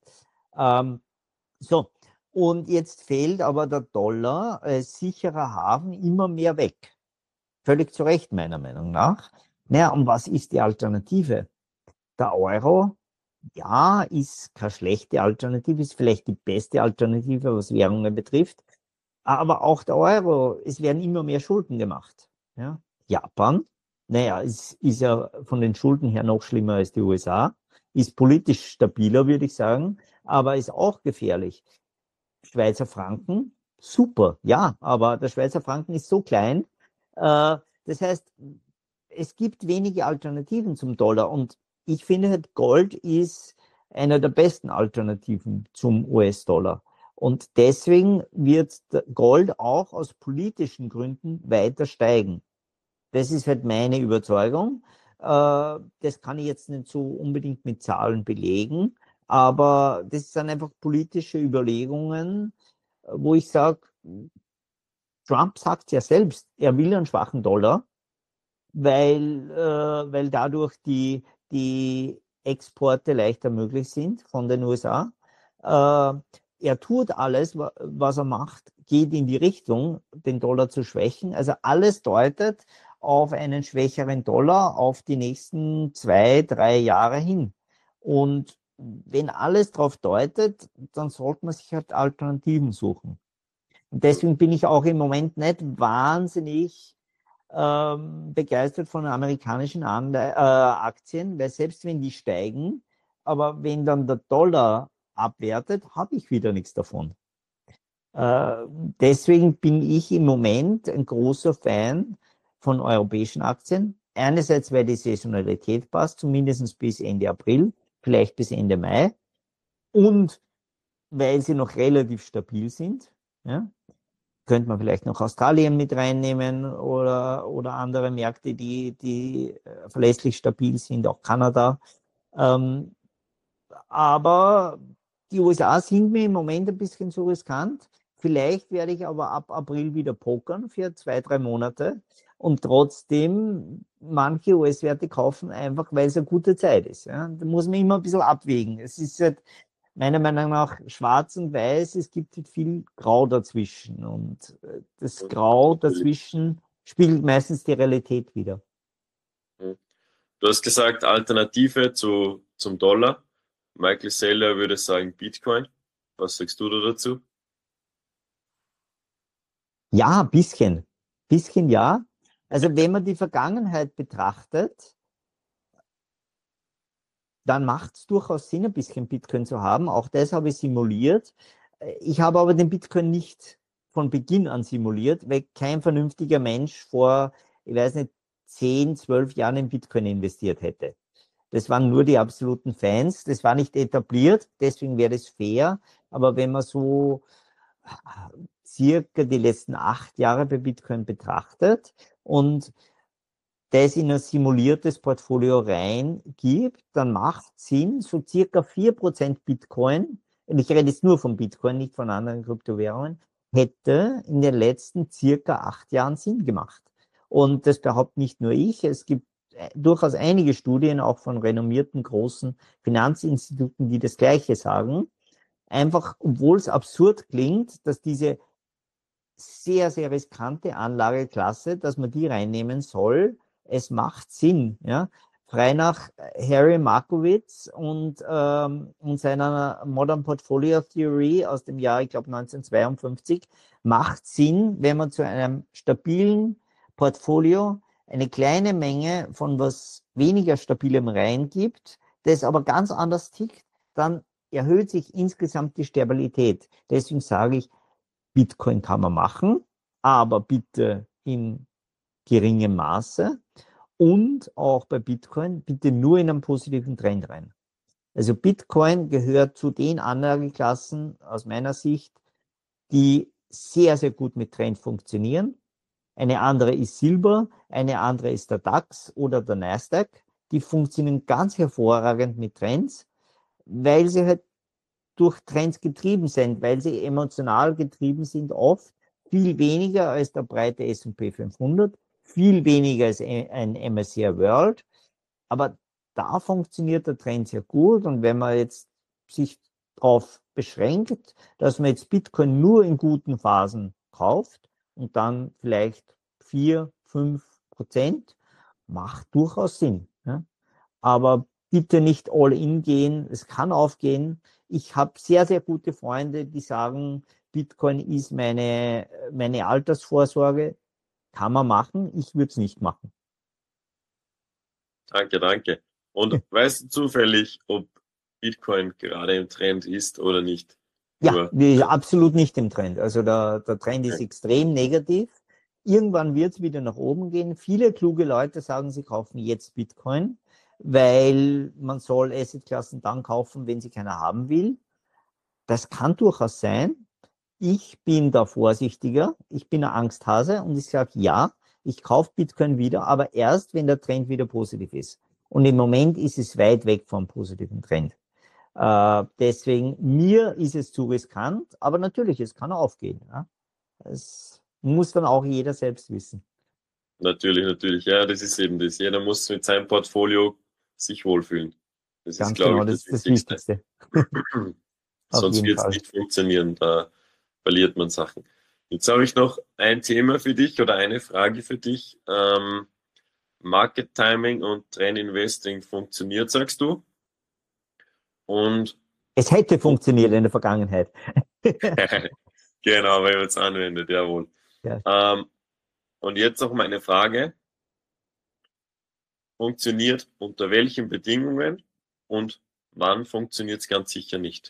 So, und jetzt fällt aber der Dollar als sicherer Hafen immer mehr weg. Völlig zu Recht, meiner Meinung nach. Naja, und was ist die Alternative? Der Euro, ja, ist keine schlechte Alternative, ist vielleicht die beste Alternative, was Währungen betrifft. Aber auch der Euro, es werden immer mehr Schulden gemacht. Ja? Japan, naja, ist ja von den Schulden her noch schlimmer als die USA, ist politisch stabiler, würde ich sagen, aber ist auch gefährlich. Schweizer Franken, super, ja, aber der Schweizer Franken ist so klein. Das heißt, es gibt wenige Alternativen zum Dollar und ich finde, halt, Gold ist einer der besten Alternativen zum US-Dollar. Und deswegen wird Gold auch aus politischen Gründen weiter steigen. Das ist halt meine Überzeugung. Das kann ich jetzt nicht so unbedingt mit Zahlen belegen, aber das sind einfach politische Überlegungen, wo ich sage, Trump sagt ja selbst, er will einen schwachen Dollar, weil dadurch die Exporte leichter möglich sind von den USA. Er tut alles, was er macht, geht in die Richtung, den Dollar zu schwächen. Also alles deutet auf einen schwächeren Dollar auf die nächsten 2, 3 Jahre hin. Und wenn alles darauf deutet, dann sollte man sich halt Alternativen suchen. Und deswegen bin ich auch im Moment nicht wahnsinnig begeistert von amerikanischen Aktien, weil selbst wenn die steigen, aber wenn dann der Dollar abwertet, habe ich wieder nichts davon. Deswegen bin ich im Moment ein großer Fan von europäischen Aktien. Einerseits, weil die Saisonalität passt, zumindest bis Ende April, vielleicht bis Ende Mai. Und weil sie noch relativ stabil sind. Ja? Könnte man vielleicht noch Australien mit reinnehmen oder andere Märkte, die verlässlich stabil sind, auch Kanada. Aber die USA sind mir im Moment ein bisschen zu riskant. Vielleicht werde ich aber ab April wieder pokern für 2, 3 Monate und trotzdem manche US-Werte kaufen, einfach weil es eine gute Zeit ist. Ja? Da muss man immer ein bisschen abwägen. Es ist halt meiner Meinung nach schwarz und weiß, es gibt viel Grau dazwischen und das Grau dazwischen spiegelt meistens die Realität wider. Du hast gesagt, Alternative zum Dollar. Michael Saylor würde sagen Bitcoin. Was sagst du da dazu? Ja, ein bisschen. Bisschen ja. Also wenn man die Vergangenheit betrachtet, dann macht es durchaus Sinn, ein bisschen Bitcoin zu haben. Auch das habe ich simuliert. Ich habe aber den Bitcoin nicht von Beginn an simuliert, weil kein vernünftiger Mensch vor, ich weiß nicht, 10, 12 Jahren in Bitcoin investiert hätte. Das waren nur die absoluten Fans. Das war nicht etabliert, deswegen wäre das fair. Aber wenn man so circa die letzten 8 Jahre bei Bitcoin betrachtet und das in ein simuliertes Portfolio reingibt, dann macht Sinn, so circa 4% Bitcoin, und ich rede jetzt nur von Bitcoin, nicht von anderen Kryptowährungen, hätte in den letzten circa 8 Jahren Sinn gemacht. Und das behauptet nicht nur ich, es gibt durchaus einige Studien, auch von renommierten großen Finanzinstituten, die das Gleiche sagen. Einfach, obwohl es absurd klingt, dass diese sehr, sehr riskante Anlageklasse, dass man die reinnehmen soll, es macht Sinn. Ja? Frei nach Harry Markowitz und seiner Modern Portfolio Theory aus dem Jahr, ich glaube 1952, macht Sinn, wenn man zu einem stabilen Portfolio eine kleine Menge von was weniger Stabilem reingibt, das aber ganz anders tickt, dann erhöht sich insgesamt die Stabilität. Deswegen sage ich, Bitcoin kann man machen, aber bitte in geringem Maße und auch bei Bitcoin bitte nur in einen positiven Trend rein. Also Bitcoin gehört zu den Anlageklassen aus meiner Sicht, die sehr, sehr gut mit Trend funktionieren. Eine andere ist Silber, eine andere ist der DAX oder der Nasdaq. Die funktionieren ganz hervorragend mit Trends, weil sie halt durch Trends getrieben sind, weil sie emotional getrieben sind, oft viel weniger als der breite S&P 500, viel weniger als ein MSCI World, aber da funktioniert der Trend sehr gut und wenn man jetzt sich darauf beschränkt, dass man jetzt Bitcoin nur in guten Phasen kauft und dann vielleicht 4-5%, macht durchaus Sinn. Ja? Aber bitte nicht all in gehen, es kann aufgehen. Ich habe sehr, sehr gute Freunde, die sagen, Bitcoin ist meine Altersvorsorge. Kann man machen, ich würde es nicht machen. Danke, danke. Und weißt du zufällig, ob Bitcoin gerade im Trend ist oder nicht? Ja, absolut nicht im Trend. Also der Trend ist extrem negativ. Irgendwann wird es wieder nach oben gehen. Viele kluge Leute sagen, sie kaufen jetzt Bitcoin, weil man soll Assetklassen dann kaufen, wenn sie keiner haben will. Das kann durchaus sein. Ich bin da vorsichtiger. Ich bin ein Angsthase und ich sage, ja, ich kaufe Bitcoin wieder, aber erst, wenn der Trend wieder positiv ist. Und im Moment ist es weit weg vom positiven Trend. Deswegen, mir ist es zu riskant, aber natürlich, es kann aufgehen. Ja? Das muss dann auch jeder selbst wissen. Natürlich, natürlich. Ja, das ist eben das. Jeder muss mit seinem Portfolio sich wohlfühlen. Das ist, Ganz glaube genau, ich, das das ist das Wichtigste. Wichtigste. Auf Sonst jeden wird es Fall. nicht funktionieren. Da verliert man Sachen. Jetzt habe ich noch ein Thema für dich oder eine Frage für dich. Market Timing und Trend Investing funktioniert, sagst du? Und Es hätte funktioniert in der Vergangenheit. genau, wenn man es anwendet, jawohl. Ja. Und jetzt noch meine Frage. Funktioniert unter welchen Bedingungen und wann funktioniert es ganz sicher nicht?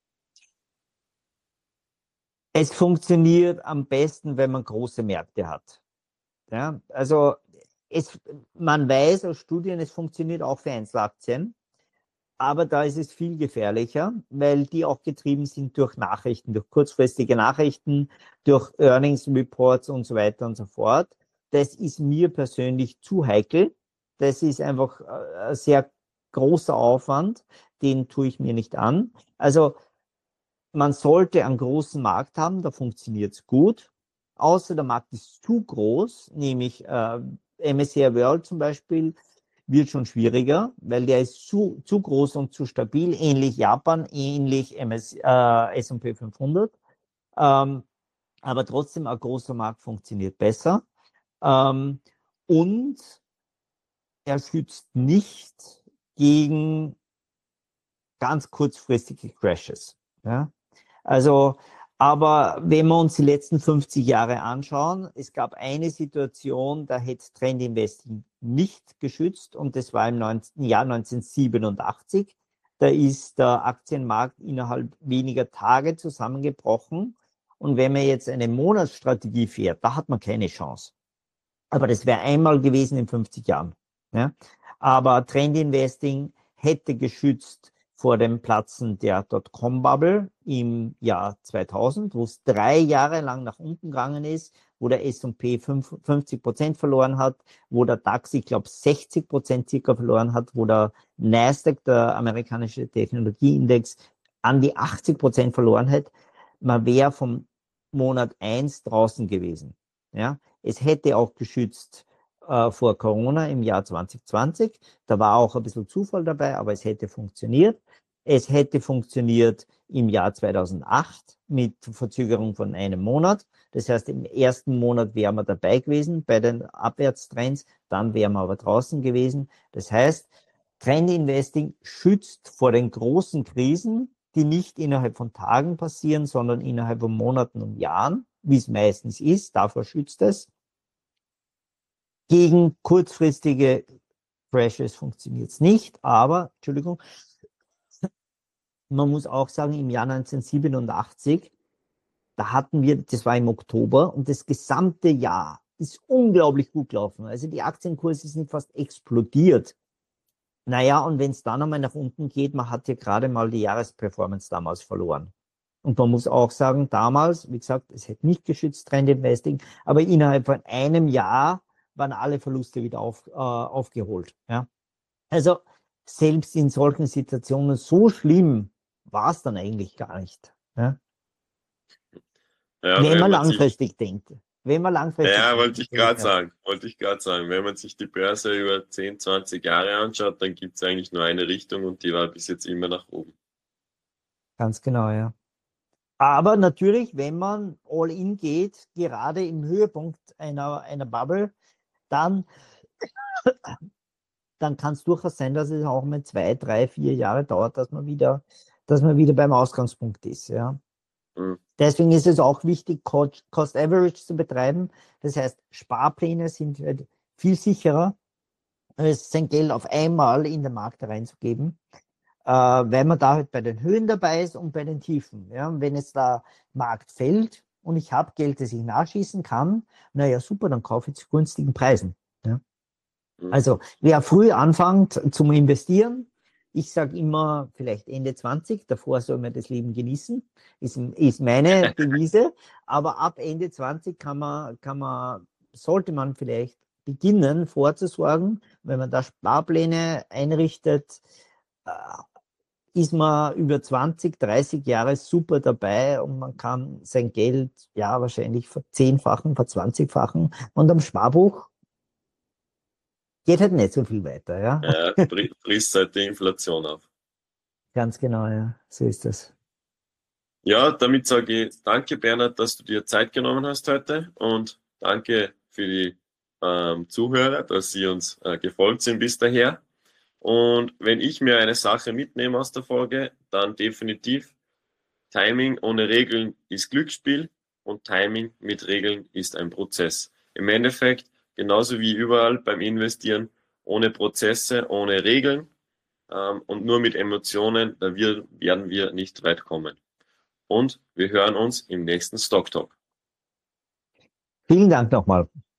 Es funktioniert am besten, wenn man große Märkte hat. Ja, also man weiß aus Studien, es funktioniert auch für Einzelaktien, aber da ist es viel gefährlicher, weil die auch getrieben sind durch Nachrichten, durch kurzfristige Nachrichten, durch Earnings Reports und so weiter und so fort. Das ist mir persönlich zu heikel. Das ist einfach ein sehr großer Aufwand, den tue ich mir nicht an. Also man sollte einen großen Markt haben, da funktioniert es gut. Außer der Markt ist zu groß, nämlich MSCI World zum Beispiel, wird schon schwieriger, weil der ist zu groß und zu stabil, ähnlich Japan, ähnlich S&P 500. Aber trotzdem, ein großer Markt funktioniert besser. Und er schützt nicht gegen ganz kurzfristige Crashes. Ja? Also, aber wenn wir uns die letzten 50 Jahre anschauen, es gab eine Situation, da hätte Trend Investing nicht geschützt und das war im Jahr 1987. Da ist der Aktienmarkt innerhalb weniger Tage zusammengebrochen. Und wenn man jetzt eine Monatsstrategie fährt, da hat man keine Chance. Aber das wäre einmal gewesen in 50 Jahren. Ja? Aber Trend Investing hätte geschützt vor dem Platzen der Dotcom-Bubble im Jahr 2000, wo es 3 Jahre lang nach unten gegangen ist, wo der S&P 50% verloren hat, wo der DAX, ich glaube, 60% circa verloren hat, wo der Nasdaq, der amerikanische Technologieindex, an die 80% verloren hat. Man wäre vom Monat 1 draußen gewesen. Ja? Es hätte auch geschützt vor Corona im Jahr 2020. Da war auch ein bisschen Zufall dabei, aber es hätte funktioniert. Es hätte funktioniert im Jahr 2008 mit Verzögerung von einem Monat. Das heißt, im ersten Monat wären wir dabei gewesen bei den Abwärtstrends, dann wären wir aber draußen gewesen. Das heißt, Trendinvesting schützt vor den großen Krisen, die nicht innerhalb von Tagen passieren, sondern innerhalb von Monaten und Jahren, wie es meistens ist. Davor schützt es. Gegen kurzfristige Crashes funktioniert es nicht, aber, Entschuldigung, man muss auch sagen, im Jahr 1987, da hatten wir, das war im Oktober, und das gesamte Jahr ist unglaublich gut gelaufen. Also die Aktienkurse sind fast explodiert. Naja, und wenn es dann einmal nach unten geht, man hat ja gerade mal die Jahresperformance damals verloren. Und man muss auch sagen, damals, wie gesagt, es hätte nicht geschützt, Trendinvesting, aber innerhalb von einem Jahr waren alle Verluste wieder aufgeholt. Ja? Also selbst in solchen Situationen, so schlimm war es dann eigentlich gar nicht. Ja? Ja, wenn man langfristig denkt. Wenn man langfristig ja, denkt. wollte ich gerade sagen. Wenn man sich die Börse über 10, 20 Jahre anschaut, dann gibt es eigentlich nur eine Richtung und die war bis jetzt immer nach oben. Ganz genau, ja. Aber natürlich, wenn man all in geht, gerade im Höhepunkt einer Bubble, dann kann es durchaus sein, dass es auch mal 2, 3, 4 Jahre dauert, dass man wieder beim Ausgangspunkt ist. Ja. Mhm. Deswegen ist es auch wichtig, Cost Average zu betreiben. Das heißt, Sparpläne sind halt viel sicherer, als sein Geld auf einmal in den Markt reinzugeben, weil man da halt bei den Höhen dabei ist und bei den Tiefen. Ja. Und wenn jetzt der Markt fällt und ich habe Geld, das ich nachschießen kann, naja, super, dann kaufe ich zu günstigen Preisen. Ja. Also wer früh anfängt zum Investieren, ich sage immer vielleicht Ende 20, davor soll man das Leben genießen, ist meine Devise, aber ab Ende 20 sollte man vielleicht beginnen vorzusorgen, wenn man da Sparpläne einrichtet, ist man über 20, 30 Jahre super dabei und man kann sein Geld ja wahrscheinlich verzehnfachen, verzwanzigfachen und am Sparbuch geht halt nicht so viel weiter, ja. Ja, frisst halt die Inflation auf. Ganz genau, ja. So ist das. Ja, damit sage ich danke, Bernhard, dass du dir Zeit genommen hast heute und danke für die Zuhörer, dass sie uns gefolgt sind bis daher. Und wenn ich mir eine Sache mitnehme aus der Folge, dann definitiv Timing ohne Regeln ist Glücksspiel und Timing mit Regeln ist ein Prozess. Im Endeffekt, genauso wie überall beim Investieren, ohne Prozesse, ohne Regeln und nur mit Emotionen, da werden wir nicht weit kommen. Und wir hören uns im nächsten Stock Talk. Vielen Dank nochmal.